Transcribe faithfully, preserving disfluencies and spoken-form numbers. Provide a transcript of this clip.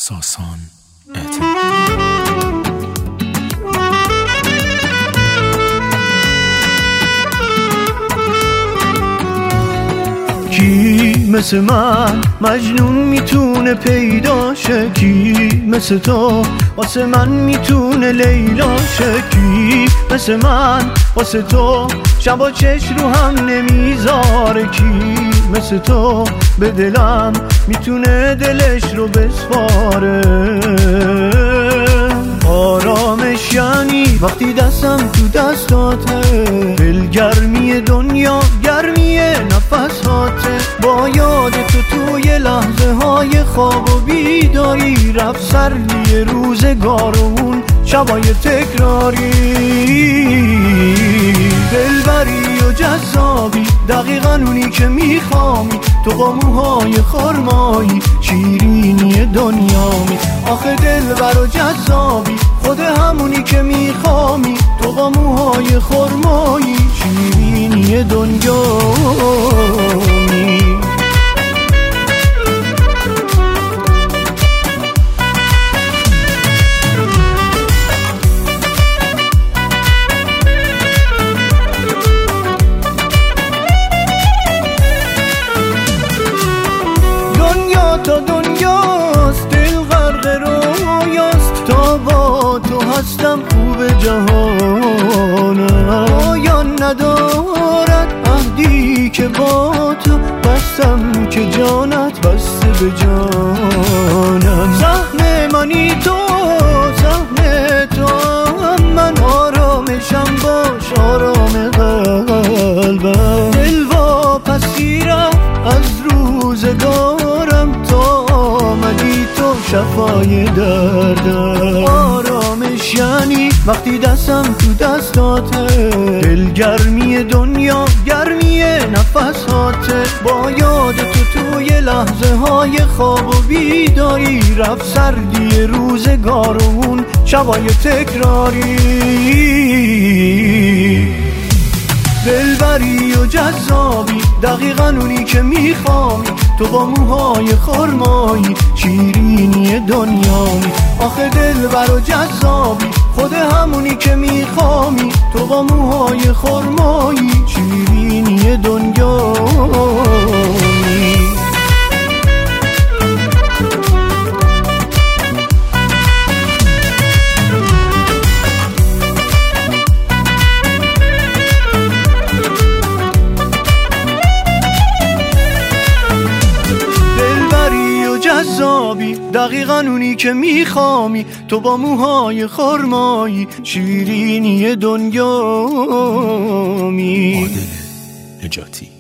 ساسان اعتماد. کی مثل من مجنون میتونه پیدا شه؟ کی مثل تو واسه من میتونه لیلا شه؟ کی مثل من واسه تو شبا چش رو هم نمیذاره؟ کی مثل تو به دلم میتونه دلش رو بسپاره؟ آرامش یعنی وقتی دستم تو دستاته، دلگرمی دنیا گرمی نفساته. با یاد تو توی لحظه های خواب و بیداری رفت سرلی روزگار و اون شبای تکراری. دلبری و جذابی دقیقا اونی که میخوامی، تو با موهای خرمایی شیرینی دنیامی. آخه دلبر و جذابی خود همونی که میخوامی، تو با موهای خرمایی شیرینی دنیامی. تا دنیاست دل غرق رویاست، تا با تو هستم خوب جهانم. پایان ندارد عهدی که با تو بستم، که جانت بسته به جانم. صحن منی تو، صحن تو هم من، آرامشم باش آرام قلبم. دل واپسی رفت از روزگارم، تا آمدی تو شفای دردم. آرامش یعنی وقتی دستم تو دستاته، دلگرمی دنیا گرمی نفساته. با یاد تو توی لحظه های خواب و بیداری رفت سردی روزگار و اون شبای تکراری. دلبری و جذابی دقیقا اونی که میخوامی، تو با موهای خرمایی شیرینی دنیامی. آخه دلبر و جذابی خود همونی که میخوامی، تو با موهای خرمایی شیرینی دنیامی. جذابی دقیقا اونی که میخوامی، تو با موهای خرمایی شیرینی دنیامی. عادل نجاتی.